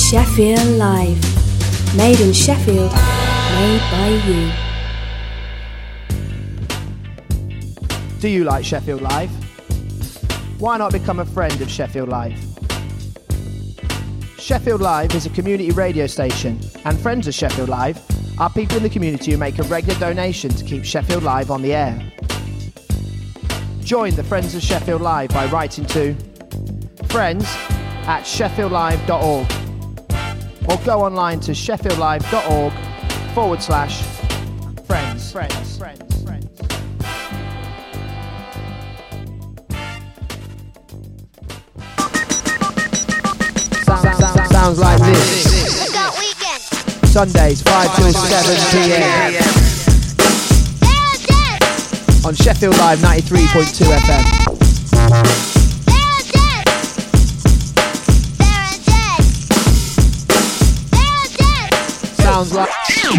Sheffield Live. Made in Sheffield, made by you. Do you like Sheffield Live? Why not become a friend of Sheffield Live? Sheffield Live is a community radio station, and friends of Sheffield Live are people in the community who make a regular donation to keep Sheffield Live on the air. Join the Friends of Sheffield Live by writing to friends@sheffieldlive.org or go online to sheffieldlive.org/friends. Sounds like this. Sundays 5 till 7 p.m. on Sheffield Live 93.2 FM. Sounds like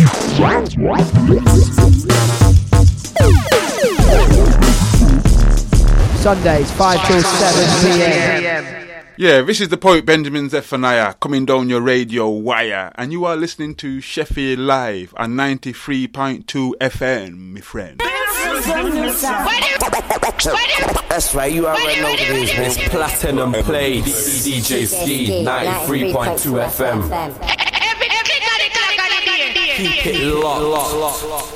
Sundays 5 till 7 p.m. Yeah, this is the poet Benjamin Zephaniah coming down your radio wire, and you are listening to Sheffield Live on 93.2 FM, my friend. That's right, you already know what it is, man. Platinum Plays, DJ Ski, 93.2 FM. Keep it locked.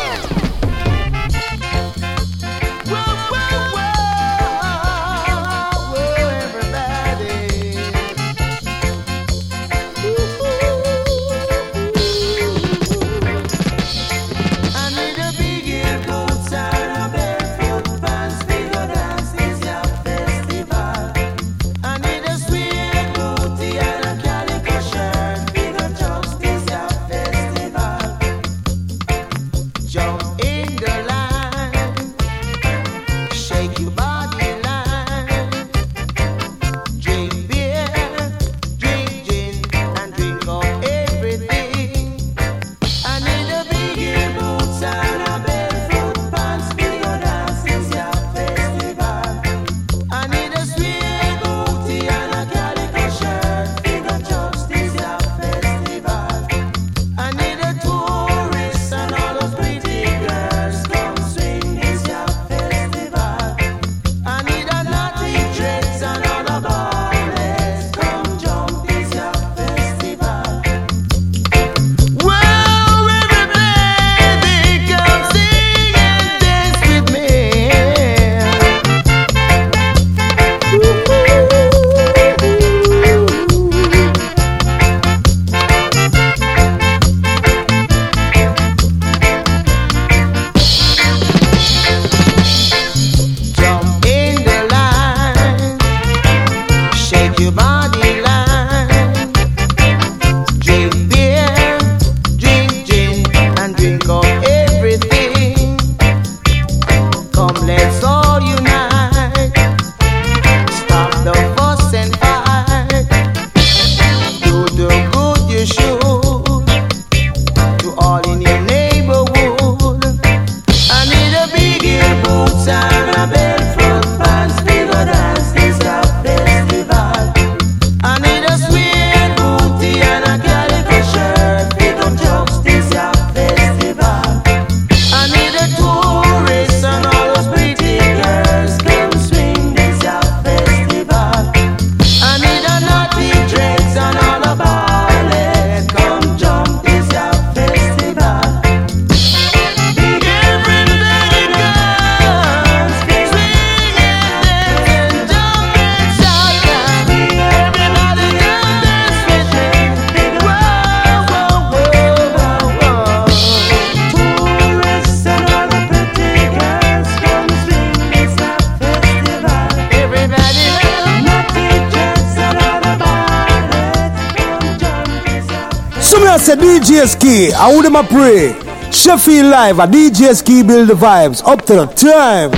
Say DJ Ski, I would them a pray. Sheffield Live, a DJ Ski build the vibes up to the time.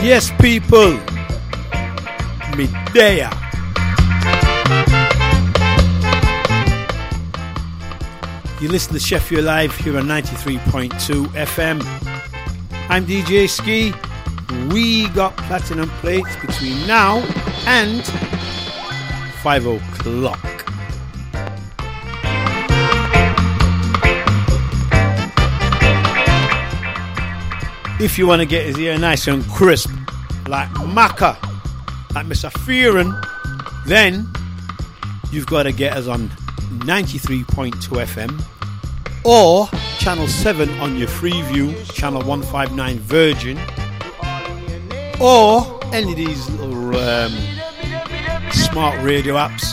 Yes, people. Midday. You listen to Sheffield Live here on 93.2 FM. I'm DJ Ski. We got platinum plates between now and 5 o'clock. If you want to get his ear nice and crisp, like Macca, like Mr. Fearon, then you've got to get us on 93.2 FM or channel 7 on your Freeview, channel 159 Virgin, or any of these little smart radio apps.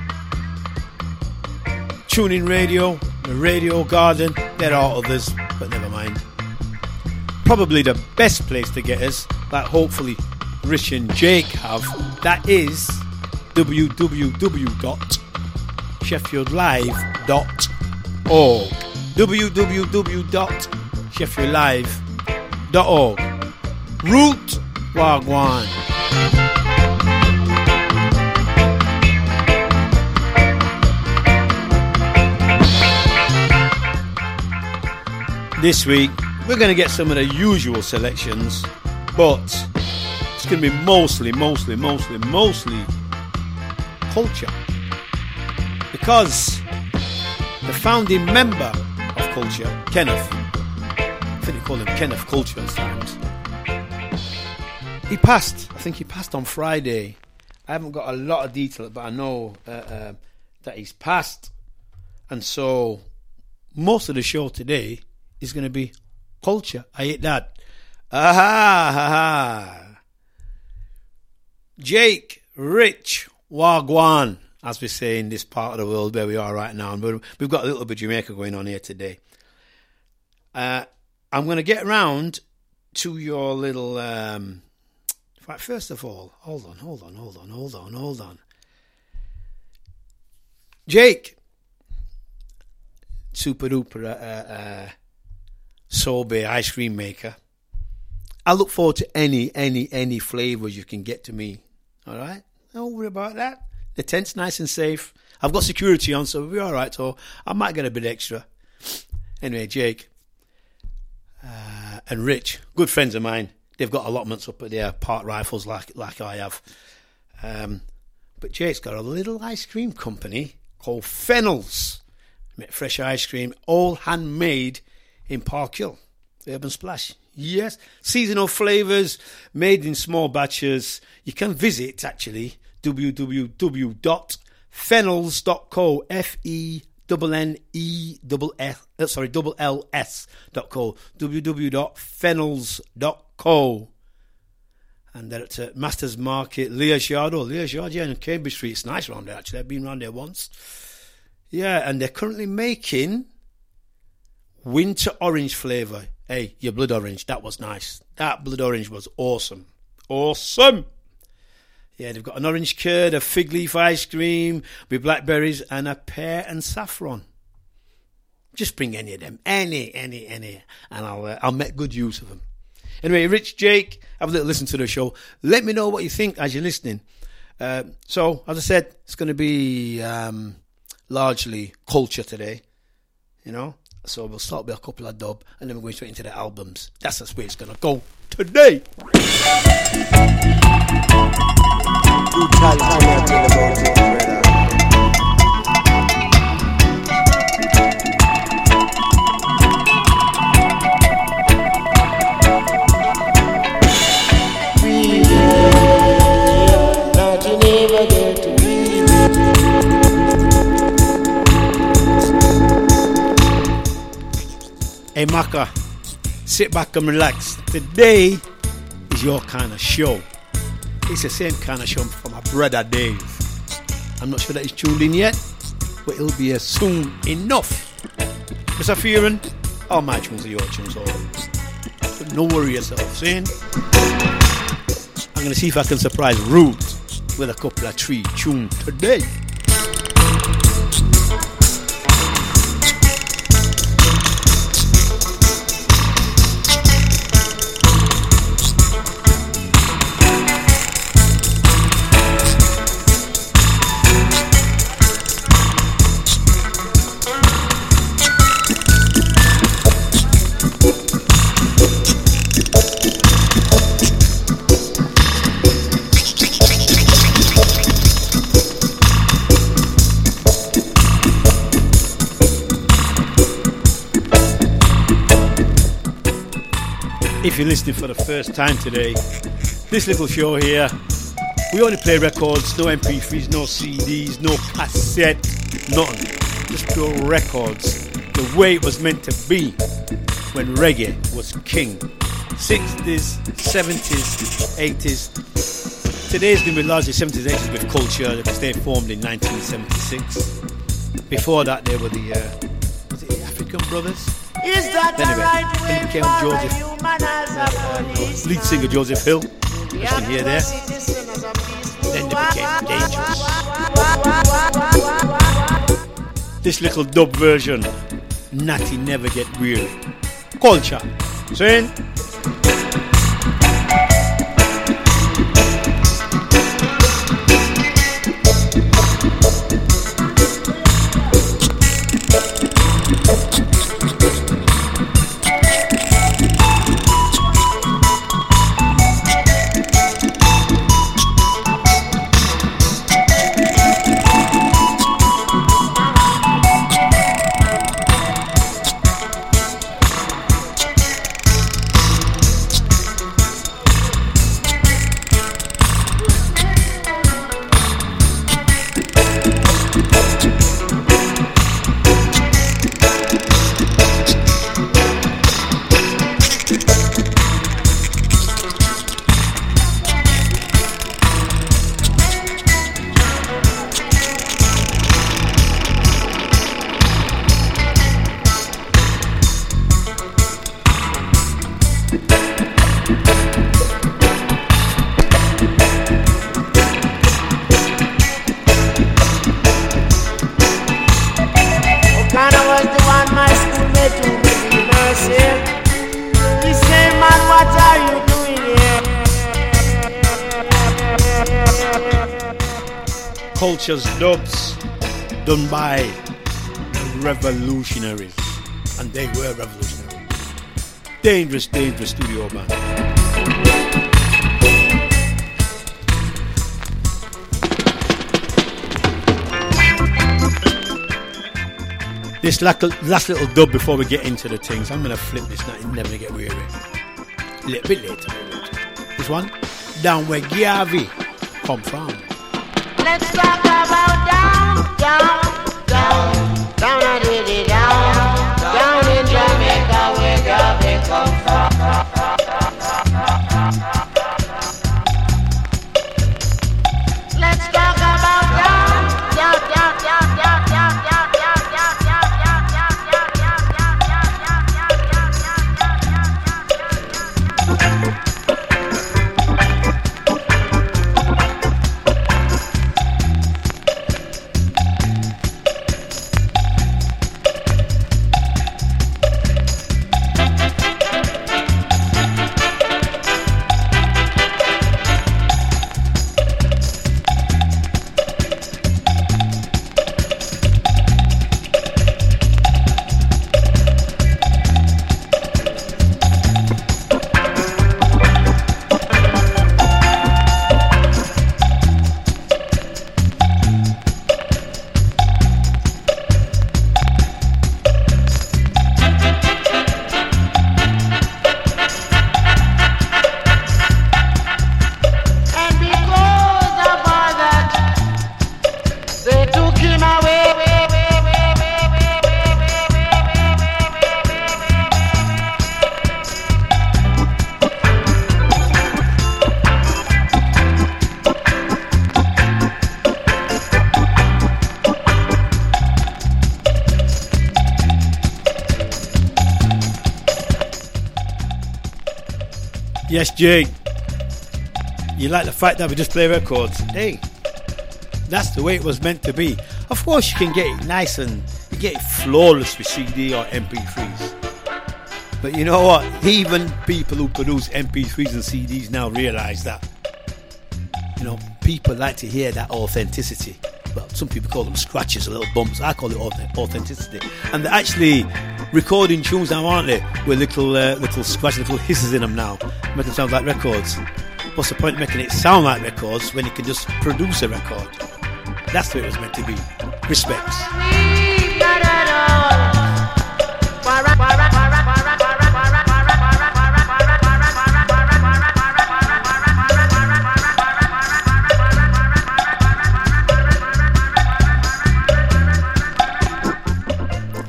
TuneIn Radio, the Radio Garden, there are others, but never mind. Probably the best place to get us, that hopefully Rich and Jake have, that is www.sheffieldlive.org. www.sheffieldlive.org. Root Wagwan. This week we're going to get some of the usual selections, but it's going to be mostly culture, because the founding member of Culture, Kenneth, I think they call him Kenneth Culture at times, he passed. I think he passed on Friday. I haven't got a lot of detail, but I know that he's passed, and so most of the show today is going to be culture. I hate that. Jake, Rich, Wagwan, as we say in this part of the world where we are right now. And we've got a little bit of Jamaica going on here today. I'm going to get round to your little... first of all, hold on. Jake, super duper sorbet ice cream maker. I look forward to any flavours you can get to me. All right? Don't worry about that. The tent's nice and safe. I've got security on, so we'll be all right. So I might get a bit extra. Anyway, Jake and Rich, good friends of mine. They've got allotments up at their park rifles like I have. But Jake's got a little ice cream company called Fennels. Make fresh ice cream, all handmade in Park Hill, Urban Splash. Yes, seasonal flavours made in small batches. You can visit actually www.fennels.co, FENNELS.co, www.fennels.co. And they're at Masters Market, Leah's Yard, yeah, in Cambridge Street. It's nice around there actually. I've been around there once. Yeah, and they're currently making winter orange flavour. Hey, your blood orange, that was nice. That blood orange was awesome. Awesome! Yeah, they've got an orange curd, a fig leaf ice cream with blackberries and a pear and saffron. Just bring any of them. Any. And I'll make good use of them. Anyway, Rich, Jake, have a little listen to the show. Let me know what you think as you're listening. So, as I said, it's going to be largely culture today, you know. So we'll start with a couple of dub, and then we're going straight into the albums. That's the way it's going to go today. Hey Macca, sit back and relax. Today is your kind of show. It's the same kind of show for my brother Dave. I'm not sure that he's tuned in yet, but it'll be here soon enough. Mr. Fearon, all my tunes are your tunes, but don't worry yourself, see? I'm going to see if I can surprise Root with a couple of 3 tunes today. If you're listening for the first time today, this little show here, we only play records, no MP3s, no CDs, no cassette, nothing. Just pure records, the way it was meant to be when reggae was king. 60s, 70s, 80s. Today's going to be largely 70s, 80s with Culture, because they formed in 1976. Before that, they were the African Brothers. Anyway, then became Joseph, lead singer Joseph Hill, you can hear there. Then they became Dangerous. This little dub version, Natty Never Get Weary. Culture. Saying. Culture's dubs done by revolutionaries, and they were revolutionary. Dangerous, dangerous studio band. This last little dub before we get into the things, I'm going to flip this now, you're never going to get weary. A little bit later. This one, down where Garvey come from. Let's talk about down, I did it down in Jamaica where Garvey come from. Let's talk about down. Yes, Jay. You like the fact that we just play records? Hey, that's the way it was meant to be. Of course, you can get it nice and you get it flawless with CD or MP3s. But you know what? Even people who produce MP3s and CDs now realize that, you know, people like to hear that authenticity. Well, some people call them scratches, or little bumps. I call it authenticity. And they're actually recording tunes now, aren't they? With little scratches, little hisses in them now, making them sound like records. What's the point of making it sound like records when you can just produce a record? That's the way it was meant to be. Respects.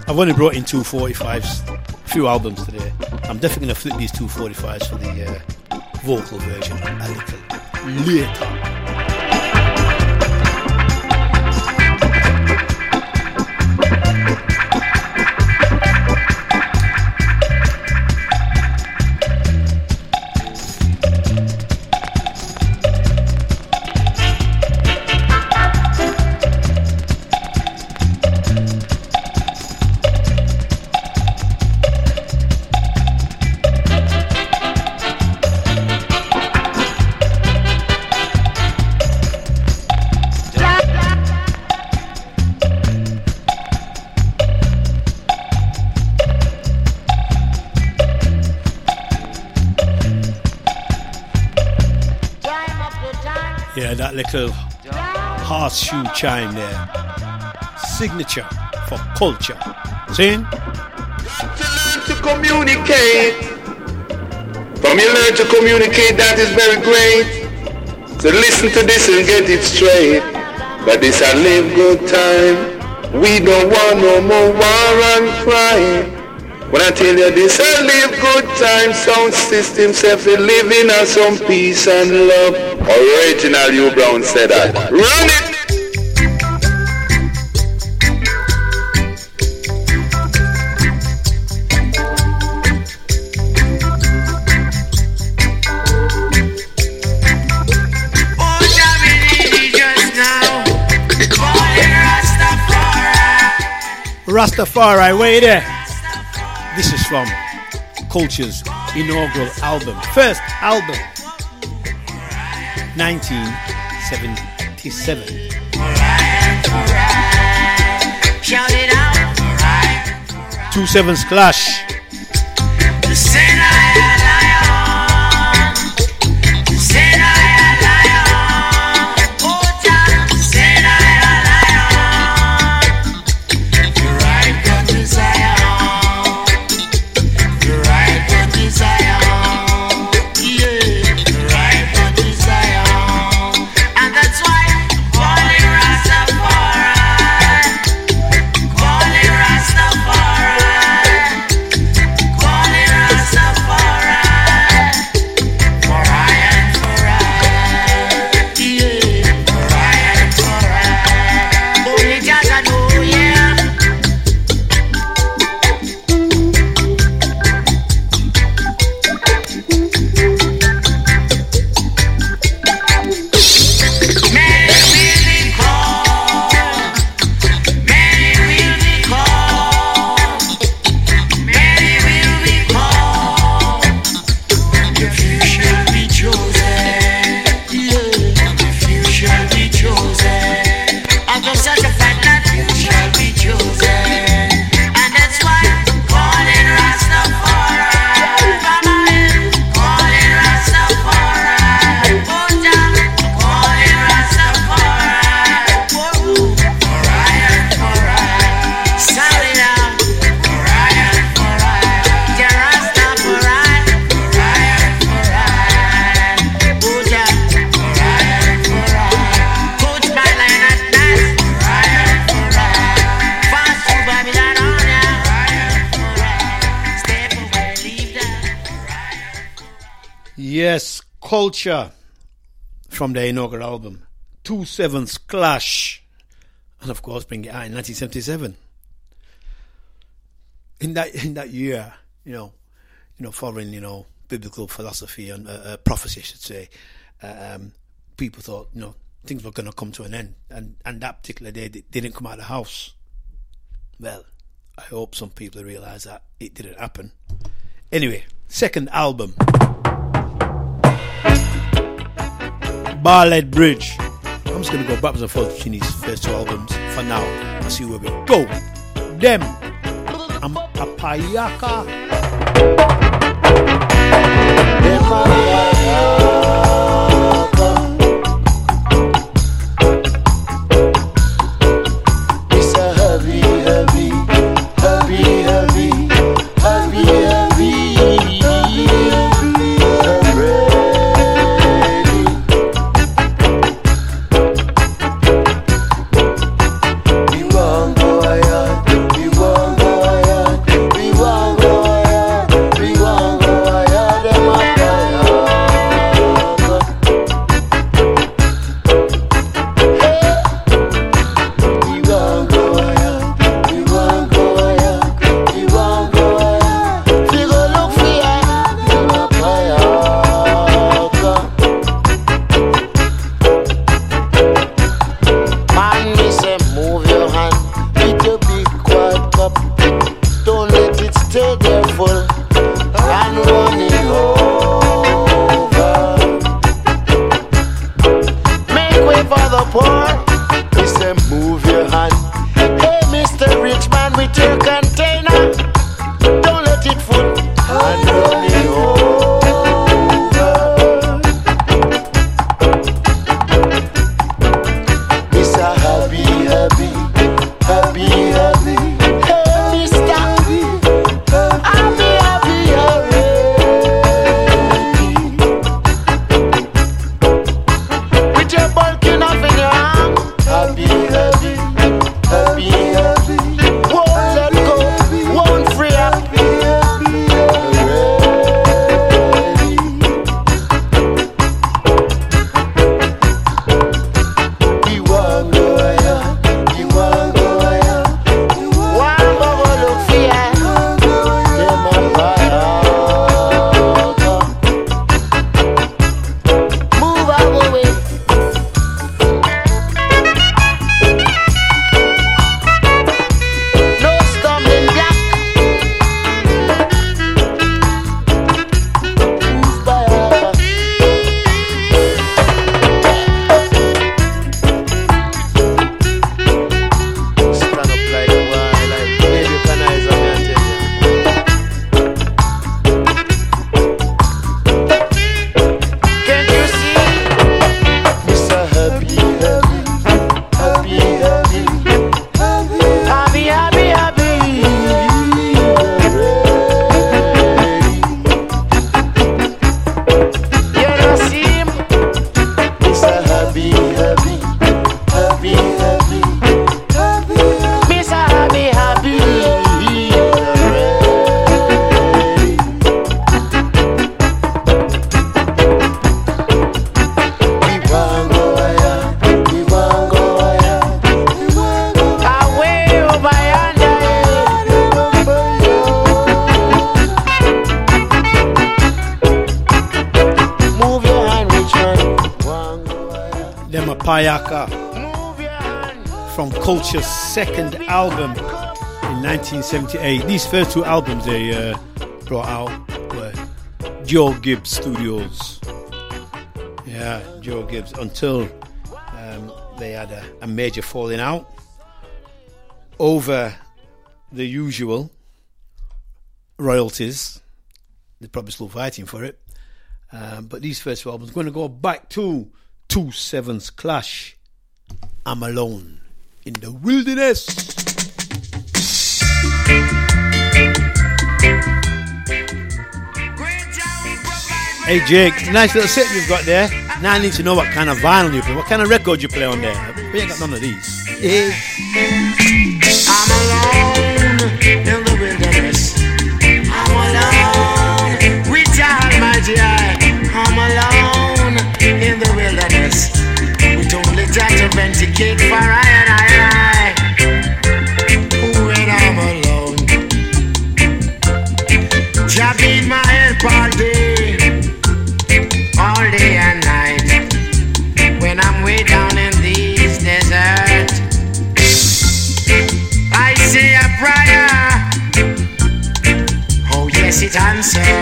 I've only brought in 245s, a few albums today. I'm definitely going to flip these 245s for the vocal version a little later. That little horseshoe chime there. Signature for culture. Saying? To learn to communicate. From you learn to communicate, that is very great. So listen to this and get it straight. But this a live good time. We don't want no more war and crime. When I tell you this, I live good time. Sound system self living on some peace and love. Original U Brown said that. Run it! Rastafari, wait there. This is from Culture's inaugural album. First album, 1977. Shout it out. 2/7's Clash. Yes, Culture from the inaugural album, 2/7's Clash, and of course bring it out in 1977. In that year, following biblical philosophy and prophecy, I should say, people thought things were going to come to an end, and that particular day they didn't come out of the house. Well, I hope some people realise that it didn't happen. Anyway, second album, Barlett Bridge. I'm just going to go backwards and forwards between these first two albums for now. Let's see where we go. Them. I'm Apayaka. It's a heavy, heavy, heavy, heavy, heavy, heavy, Payaka from Culture's second album in 1978. These first two albums they brought out were Joe Gibbs Studios. Yeah, Joe Gibbs, until they had a major falling out over the usual royalties. They're probably still fighting for it. But these first two albums, going to go back to 2/7's Clash. I'm Alone in the Wilderness. Hey Jake, nice little set you've got there. Now I need to know what kind of vinyl you play, what kind of record you play on there. We ain't got none of these. Yeah. I'm alone in the wilderness. I'm alone with the Almighty I. I'm alone in the wilderness. With only that to venticate for I and I. When I'm alone, Jah be my help all day and night. When I'm way down in these desert, I say a prayer. Oh yes, it answer.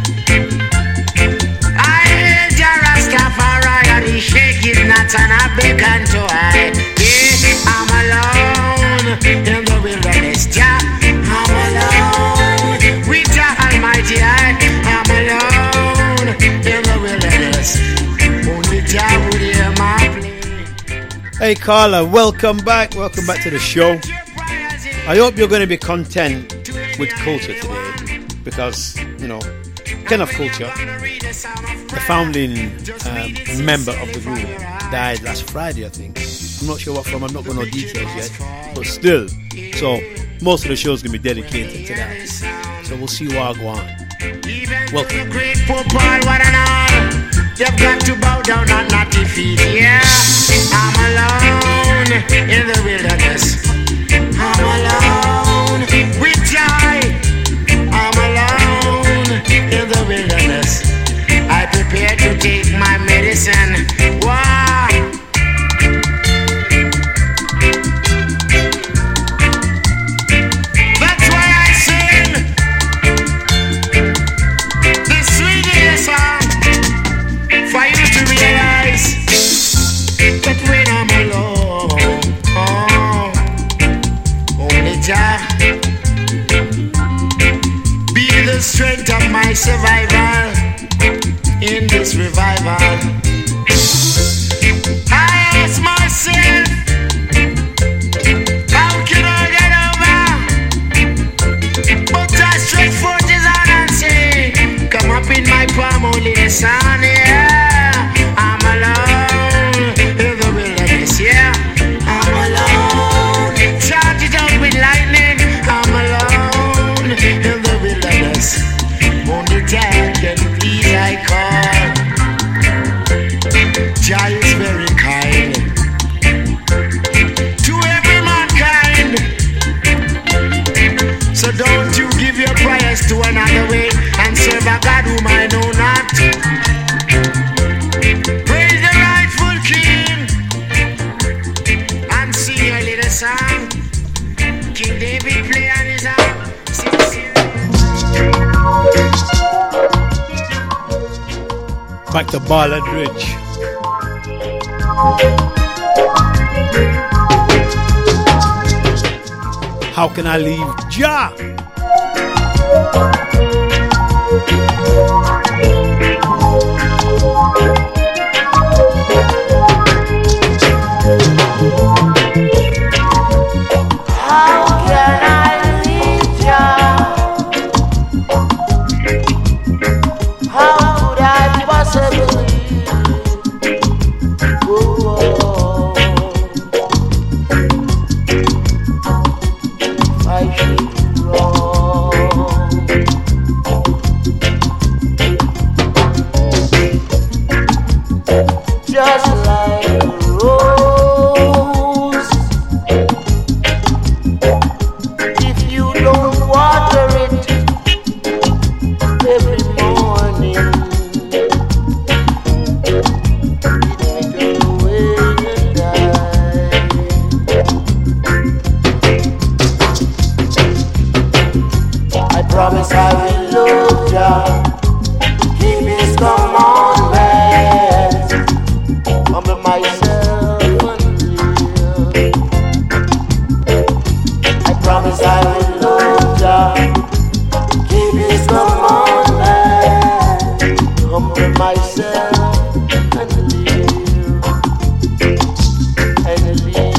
I hail Jah Rastafari, and he shake it not and I beckon to I. Yeah, I'm alone in the wilderness. Jah, I'm alone with the Almighty I. I'm alone in the wilderness. Only Jah would hear my plea. Hey Carla, welcome back to the show. I hope you're going to be content with Culture today, because, you know, Kenneth Culture, the founding member of the group, died last Friday, I think. I'm not sure what from, I'm not going to know details yet, but still. So, most of the show is going to be dedicated to that. So, we'll see what I go on. Welcome. Great football, what an honor. You've got to bow down and not defeat. Yeah, I'm alone in the wilderness. I'm alone with joy. I'm alone in the wilderness. I prepare to take my medicine. Wow. That's why I sing this sweetest song, for you to realize that when I'm alone, only Jah be the strength of my survival in this revival. I ask myself, how can I get over? But I stretch forth his hand and say, come up in my palm, only the sun, yeah. I'm alone in the wilderness, yeah. I'm alone, charge it up with lightning. I'm alone in the wilderness. Only Jah can please I call. Jah is very kind to every mankind. So don't you give your prayers to another way and serve a God whom I know not. Praise the rightful King and sing a little song. King David play on his harp. Back to Ballad Ridge. How can I leave Jah? How can I leave Jah? How could I possibly? I should wrong. promise I will love Jah, keep His commandments, humble myself and live. I promise I will love Jah, keep His commandments, humble myself and live, and live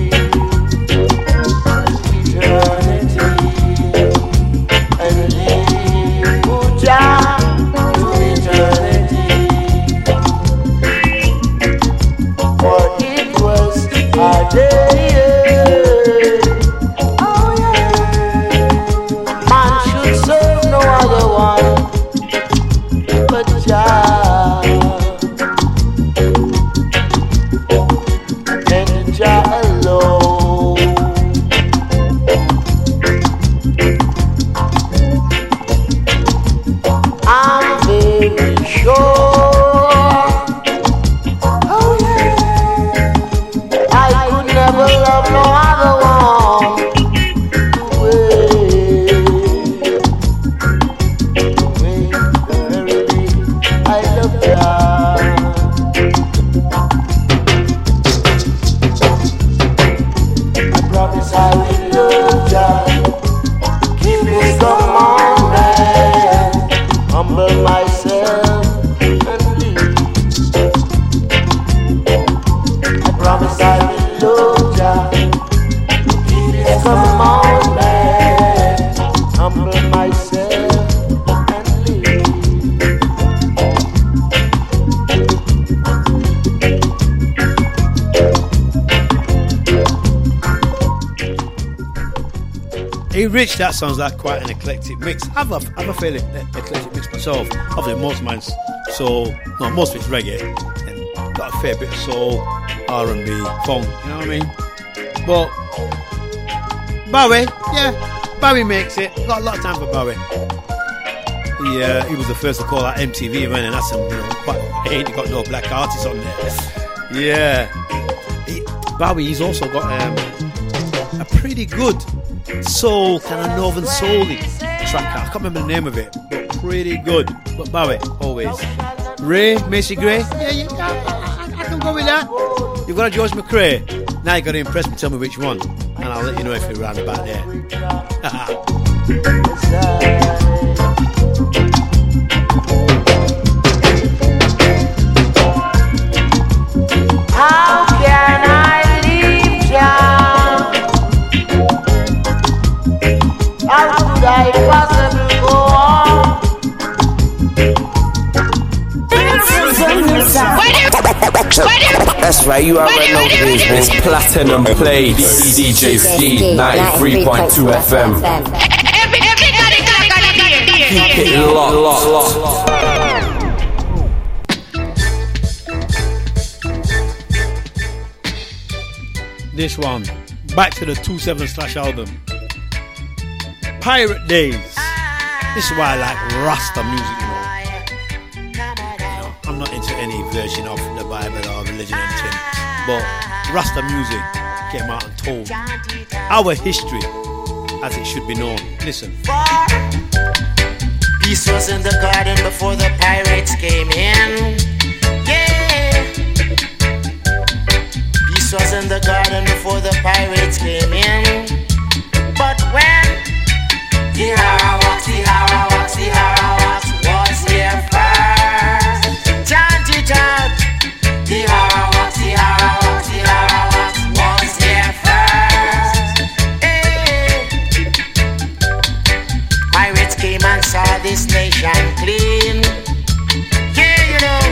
eternity, and live Jah to eternity. For it was a day, oh yeah, man should serve no other one but Jah, and Jah alone. I'm very sure, oh yeah, I could never love no other one the way verily I love Jah. I promise I will love Jah, keep His commandments, humble myself and live. I promise I will love Jah, keep His commandments, humble myself and live. Hey Rich, that sounds like quite an eclectic mix. I have a fairly eclectic mix myself. Obviously most of mine's soul, no, most of it's reggae, and got a fair bit of soul, R&B, funk, you know what I mean? But Bowie, yeah, Bowie makes it. Got a lot of time for Bowie. He was the first to call out MTV, man, and that's some, quite, he ain't got no black artists on there. Yeah, Bowie, he's also got a pretty good soul, kind of northern soul-y track. I can't remember the name of it, but pretty good. But Bowie, always. Ray, Macy Gray, yeah, I can go with that. You've got a George McRae. Now you've got to impress me, tell me which one, and I'll let you know if you're round about there. How can I leave Jah? How could I possibly go on? That's right, you already know the business. Platinum Plates, DJ Ski, 93.2 FM. Keep it locked. This one, back to the 2/7 album. Pirate Days. This is why I like Rasta music, I'm not into any version of the Bible or religion or anything, but Rasta music came out and told our history as it should be known. Listen. Peace was in the garden before the pirates came in. Yeah. Peace was in the garden before the pirates came in. But when the Arawaks was here first. Chant it out. The Arawaks was here first. Hey. Pirates came and saw this nation clean. Yeah,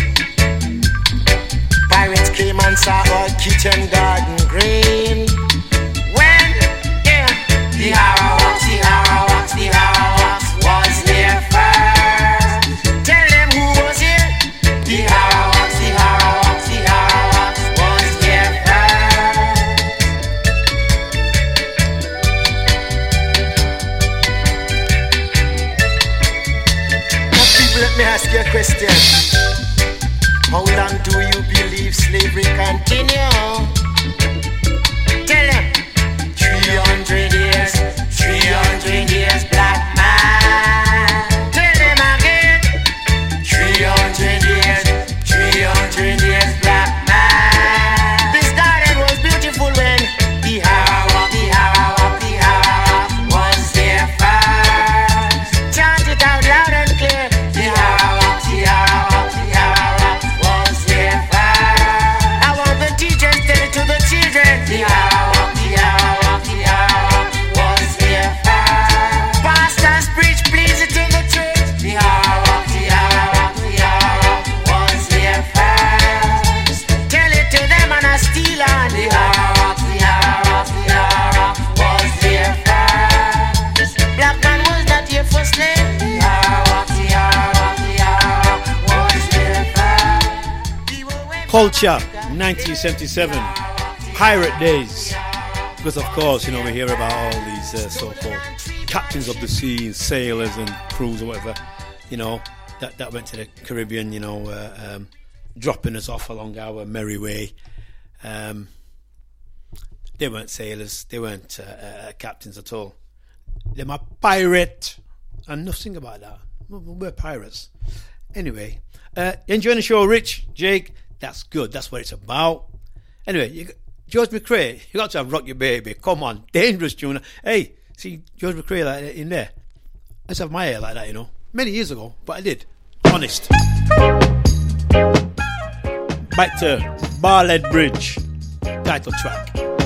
Pirates came and saw our kitchen garden green. When, the Arawaks was here first. Tell them who was here. The Arawaks was here first. Now people, let me ask you a question. How long do you believe slavery continue? Tell them. 300 years, black man. Culture, 1977, Pirate Days. Because of course, you know, we hear about all these so-called captains of the sea, and sailors and crews or whatever, you know, that went to the Caribbean, you know, dropping us off along our merry way. They weren't sailors, they weren't captains at all. They're my pirate, and nothing about that. We're pirates. Anyway, enjoying the show, Rich, Jake? That's good. That's what it's about. Anyway, George McRae, you got to have Rock Your Baby. Come on, dangerous tune. Hey, see George McRae like that in there? I used to have my hair like that, you know, many years ago, but I did. Honest. Back to Barlett Bridge, title track.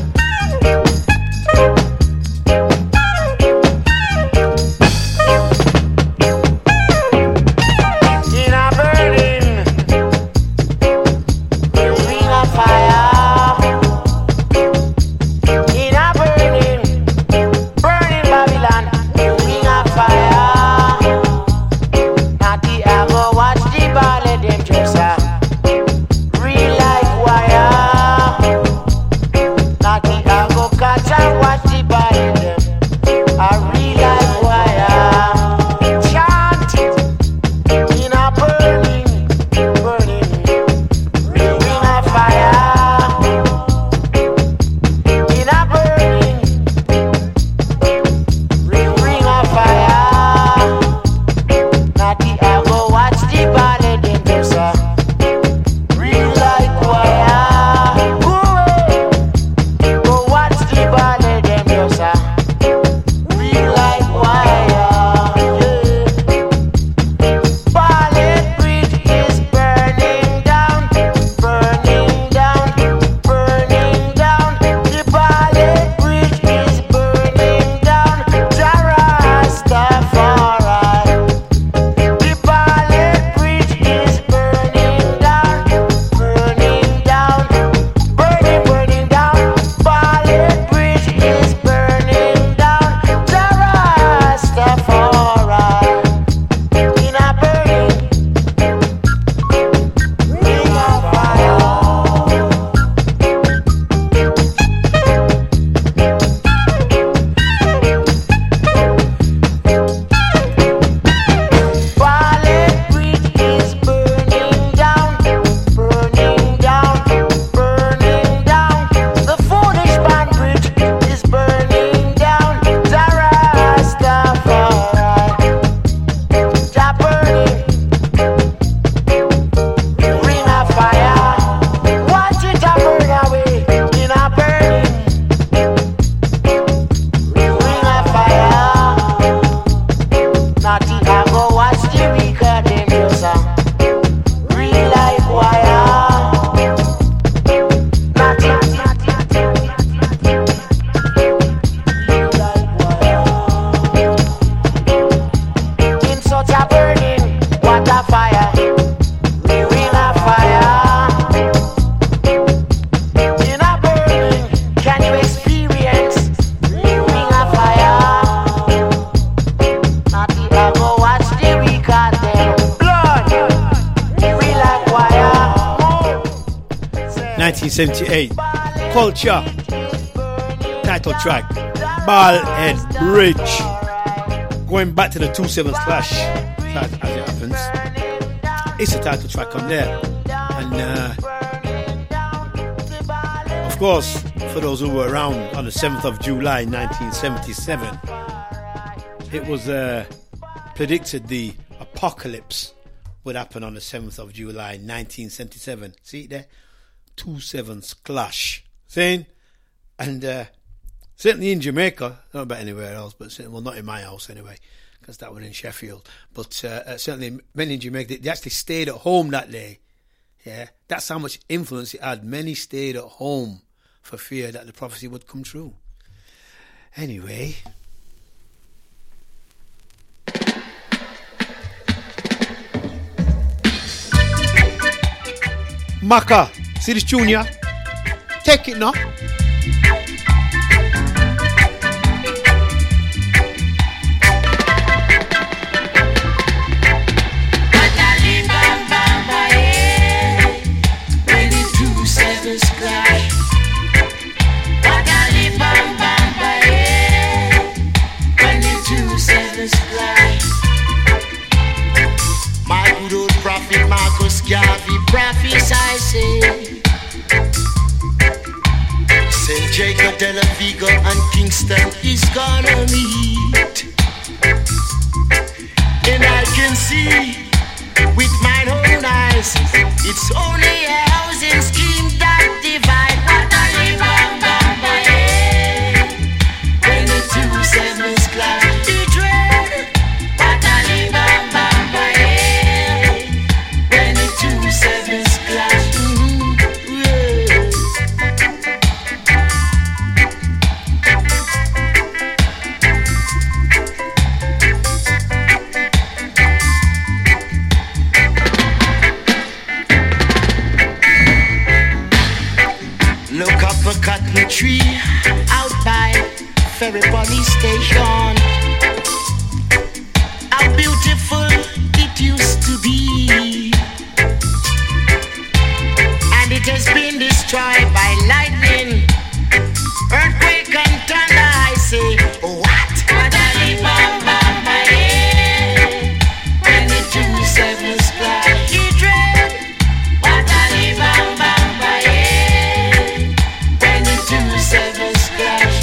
Culture, title track, Barlett Bridge. Going back to the 2-7 Clash, as it happens, it's a title track on there. And of course, for those who were around on the 7th of July 1977, it was predicted the apocalypse would happen on the 7th of July 1977. See it there? 2-7 Clash. Saying, and certainly in Jamaica, I don't know about anywhere else, but certainly, well, not in my house anyway, because that was in Sheffield. But certainly, many in Jamaica, they actually stayed at home that day. Yeah, that's how much influence it had. Many stayed at home for fear that the prophecy would come true. Anyway. Maka, see this tune, yeah? Take it now. When gonna meet. And I can see with my own eyes, it's only a housing scheme that divide. What a bam bam bam, when the 2 sevens clash, the dread. What a bam bam bam, when the 2 sevens clash. Look up a cotton tree out by Ferry Police Station. How beautiful it used to be, and it has been destroyed by lightning, earthquake and thunder. I say, what? Bam, bam, bam, when the 2 sevens clash, he dread. Bam, bam, bam, when the 2 sevens clash.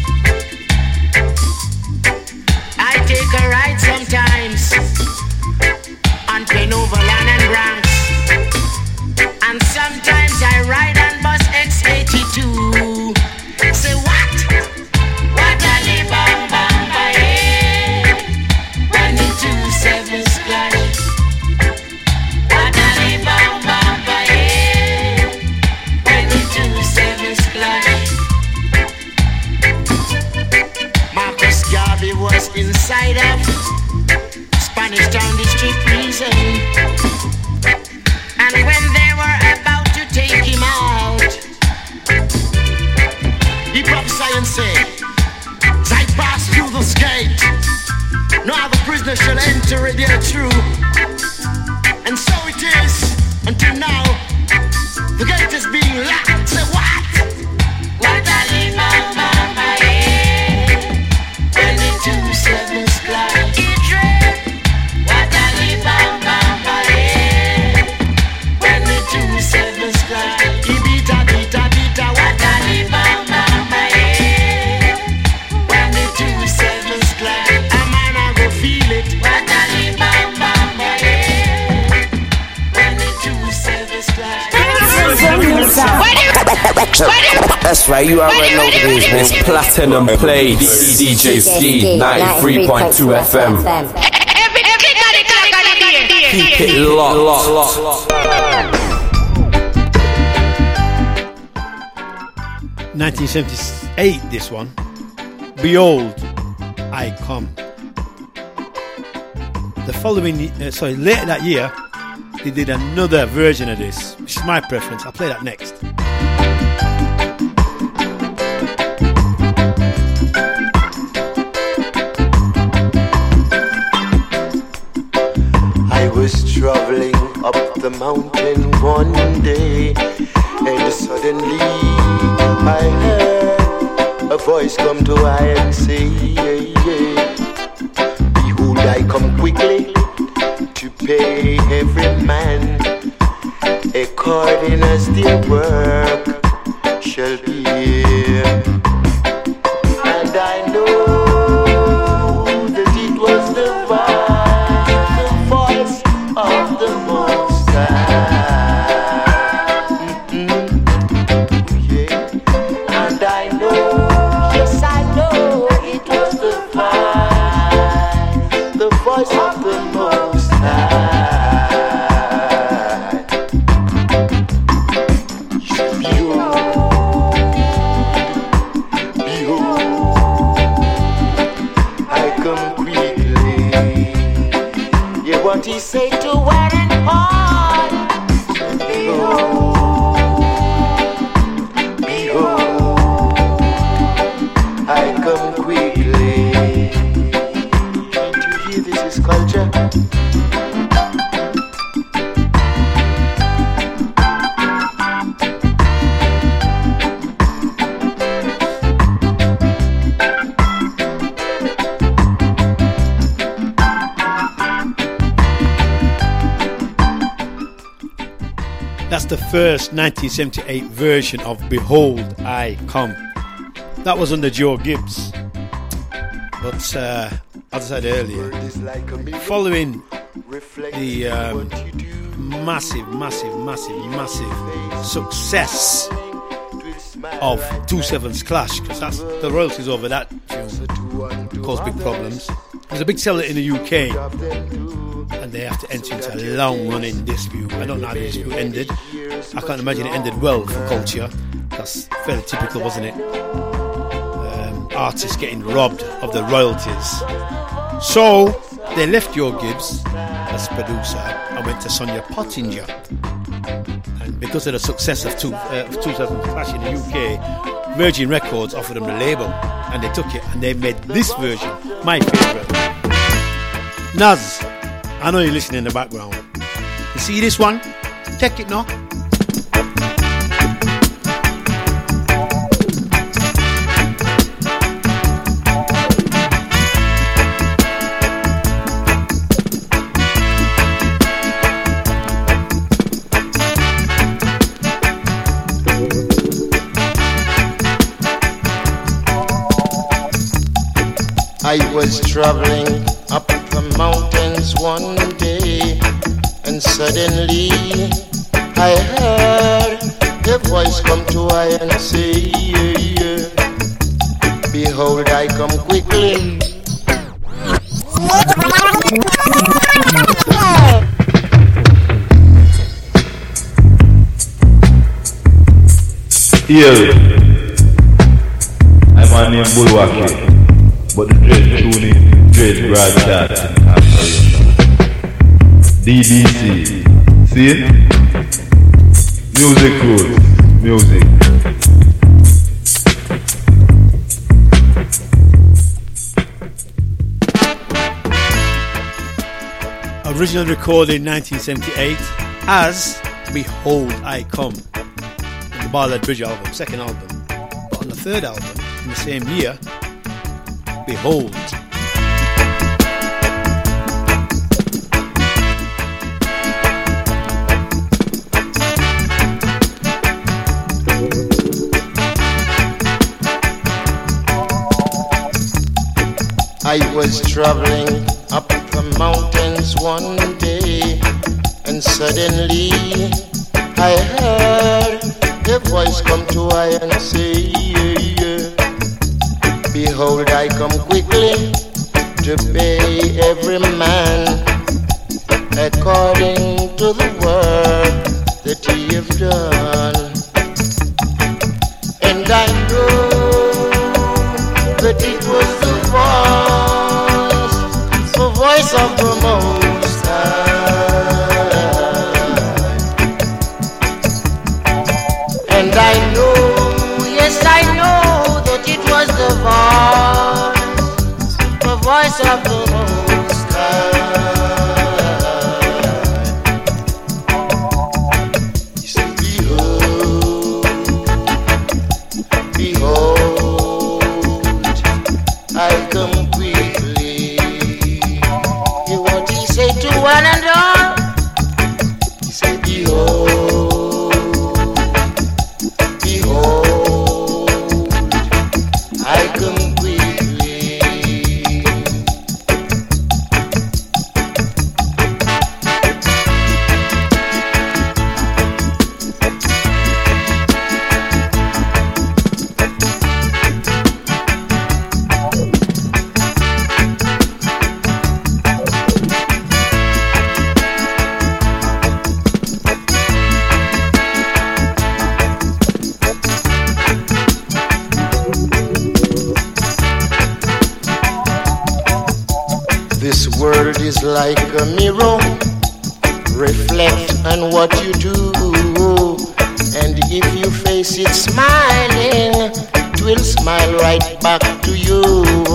I take a ride sometimes on Penoverland and Bronx, and sometimes I ride on bus X82. Say what? What a bam bam bam, when the 2 sevens clash. What a bam bam bam, when the 2 sevens clash. Marcus Garvey was inside of Spanish Town District Prison, and when they were about to take him out, he prophesied and said, as I pass through this gate, no other prisoner shall enter it there through. And so it is until now. The gate is being locked. Say what? What a bam bam bam, when the 2 sevens clash, he dread. What a bam bam bam, when the 2 sevens clash, he beat a. What a bam bam bam, when the 2 sevens clash, a man I go feel it. What a bam bam bam, when the 2 sevens clash. That's right, you already know what it is, man. Platinum Play, DJ Ski, 93.2 FM. Keep it locked. 1978, this one. Behold, I Come. The following, later that year, they did another version of this, which is my preference. I'll play that next. I was traveling up the mountain one day, and suddenly I heard a voice come to I and say, behold, I come quickly to pay every man according as their work shall be. And I know that it was the voice of the Most High. And I know, yes I know, it was the voice of the Most High. What he say to Warren Hall? Behold, I come quickly. Can't you hear this is culture? That's the first 1978 version of Behold, I Come. That was under Joe Gibbs. But as I said earlier, following the massive success of 2/7's Clash, because that's the royalties over that tune caused big problems. It was a big seller in the UK, and they have to enter into a long-running dispute. I don't know how the dispute ended. I can't imagine it ended well for Culture. That's fairly typical, wasn't it? Artists getting robbed of the royalties. So they left Joe Gibbs as producer and went to Sonia Pottinger. And because of the success of 2/7's Clash in the UK, Virgin Records offered them the label, and they took it and they made this version my favourite. Naz, I know you're listening in the background. You see this one? Check it now. I was traveling up the mountains one day, and suddenly I heard a voice come to I and say, behold, I come quickly. Here, I'm on name Bulwaki. But the dread tuning, dread broadcasting operation. DDC, see it? Music rules, music. Originally recorded in 1978 as Behold I Come, on the Barlett Bridge album, second album. But on the third album, in the same year, Behold. I was traveling up the mountains one day, and suddenly I heard a voice come to I and say, behold, I come quickly to pay every man according to the work that he have done. And I know that it was the voice of the Most High. And I know, yes I know, that it was the voice of the Most High. He said, behold, I come quickly. Hear what he said to one and all. He said, behold, I come quickly. This world is like a mirror, reflect on what you do, and if you face it smiling, it will smile right back to you.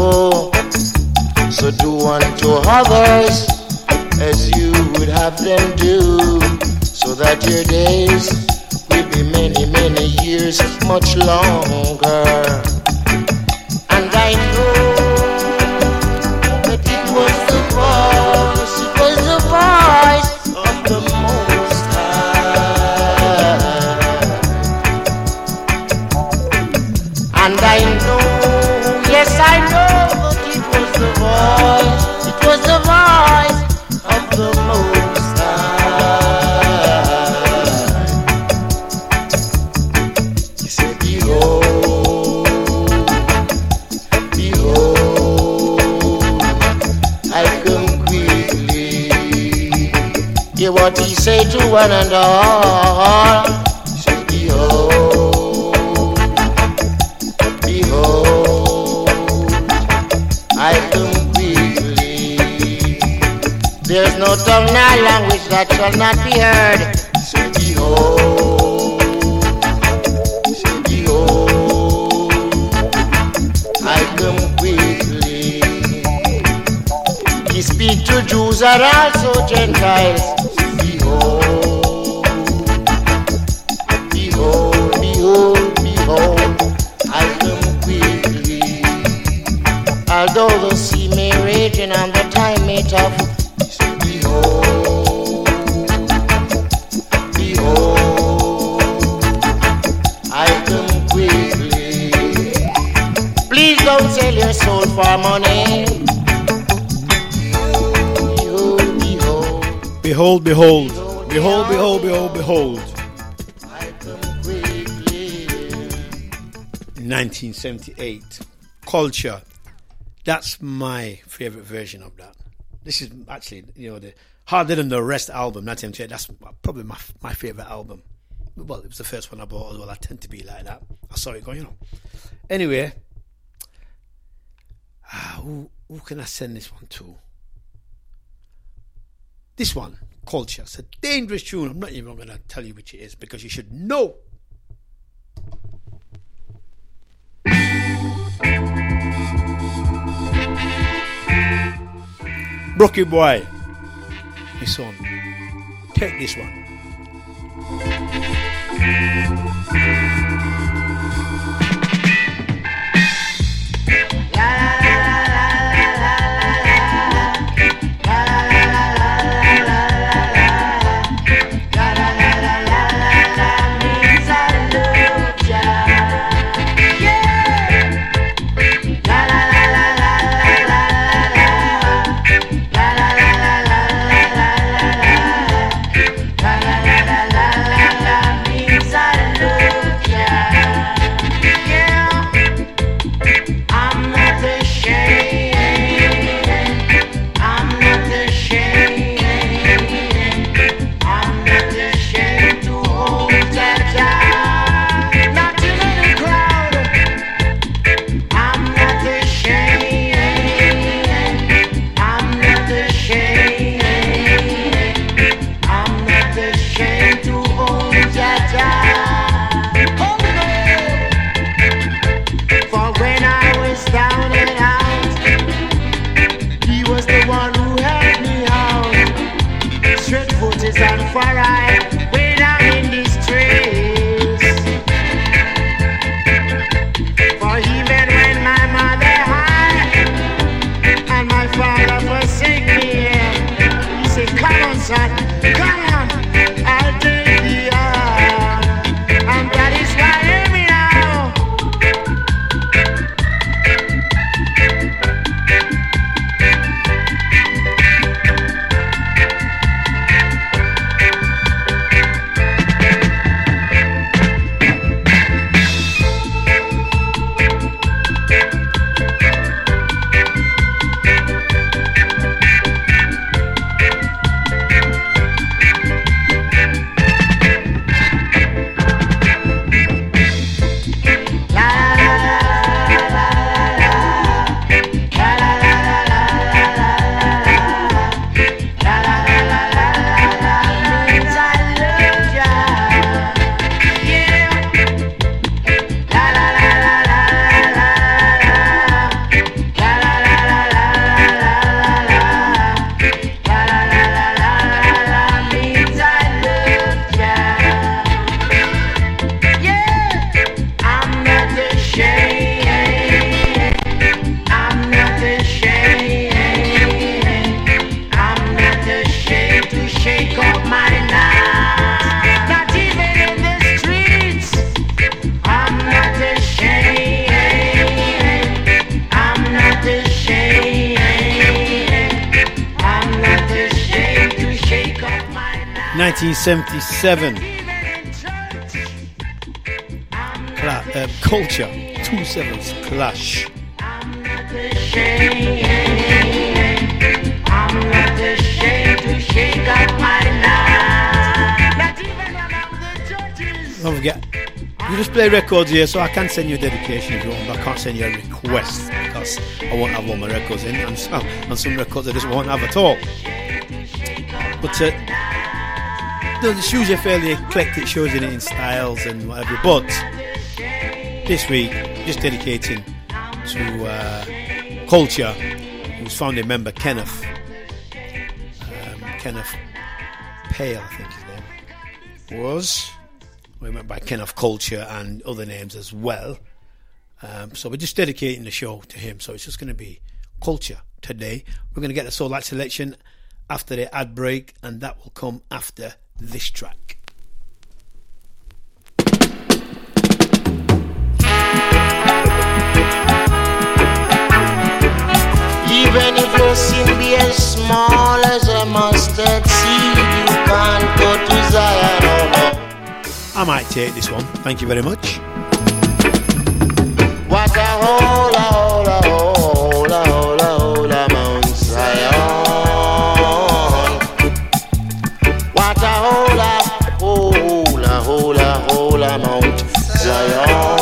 So do unto others as you would have them do, so that your days will be many, many years much longer. And I know that it was the voice of the Most High. And I know, yes I know that it was Hear what he say to one and all. Say, behold, behold, I come quickly. There's no tongue nor language that shall not be heard. Say, behold, say, behold, I come quickly. He speak to Jews and also Gentiles. Behold, behold, behold, behold, I come quickly. Although the sea may rage and the time may tough, behold, behold, I come quickly. Please don't sell your soul for money. Behold, behold, behold, behold, behold, behold. In 1978, Culture. That's my favorite version of that. This is actually, the Harder Than the Rest album, 1978. That's probably my favorite album. Well, it was the first one I bought as well. I tend to be like that. I saw it going, Anyway, who can I send this one to? This one, Culture. It's a dangerous tune. I'm not even going to tell you which it is because you should know. Brookie Boy, my son, take this one. Culture, 2/7 Clash. I'm not ashamed to shake up my life. You just play records here, so I can send you a dedication if you want, but I can't send you a request because I won't have all my records in, and some records I just won't have at all. But the shows are fairly eclectic, shows in styles and whatever. But this week, just dedicating to Culture, whose founding member Kenneth Pale, I think his name was. We went by Kenneth Culture and other names as well. So we're just dedicating the show to him. So it's just going to be Culture today. We're going to get the Soul Light selection after the ad break, and that will come after this track. Even if your sin be as small as a mustard seed, you can't go to Zion. I might take this one. Thank you very much. What a hola, hola, hola, hola, hola, Mount Zion. What a hola, hola, hola, hola, Mount Zion.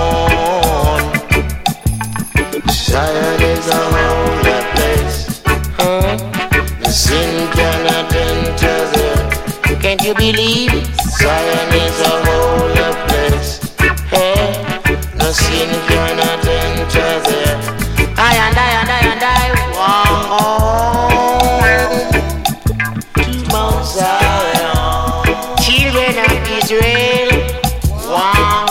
Zion is a holy place. The sin cannot enter there. Can't you believe it? Zion is a holy place. Hey, no sin cannot enter there. I want to Mount Zion. Children of Israel, want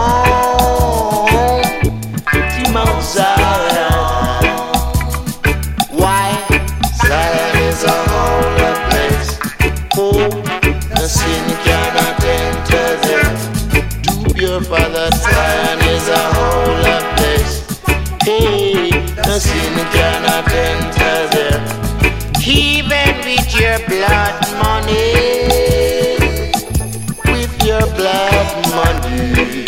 to Mount Zion. Why? Zion is a holy place. Oh, no sin cannot enter there. Do pure Father, Zion is a holy place. Hey, no sin cannot enter there. Even with your blood money, with your blood money,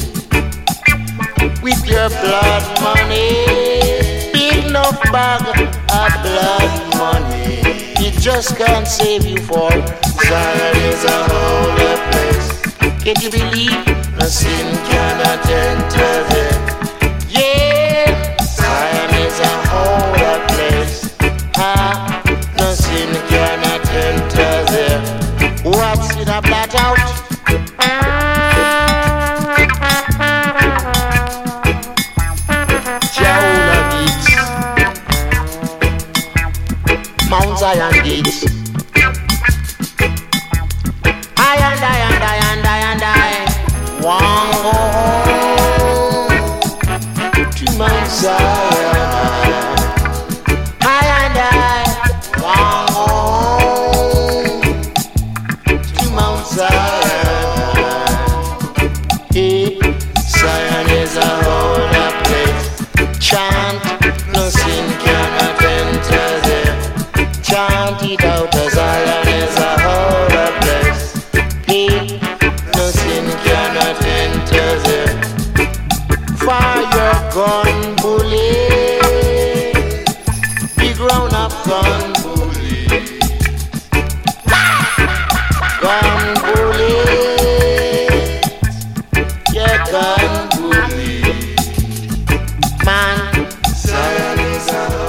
with your blood money, big enough bag of blood money, it just can't save you for Zion is a holy place. Can't you believe no sin cannot enter there? Yeah, Zion is a holy place. No sin cannot enter there. What's it a blot out? Jaula beats, Mount Zion beats. I want to Mount Zion. I want to Mount Zion. Hey, Zion is a holy place. Chant, no sin cannot enter there. Chant it out, Zion is a holy place. Hey, no sin cannot enter there. Fire gun bullet, big round up gun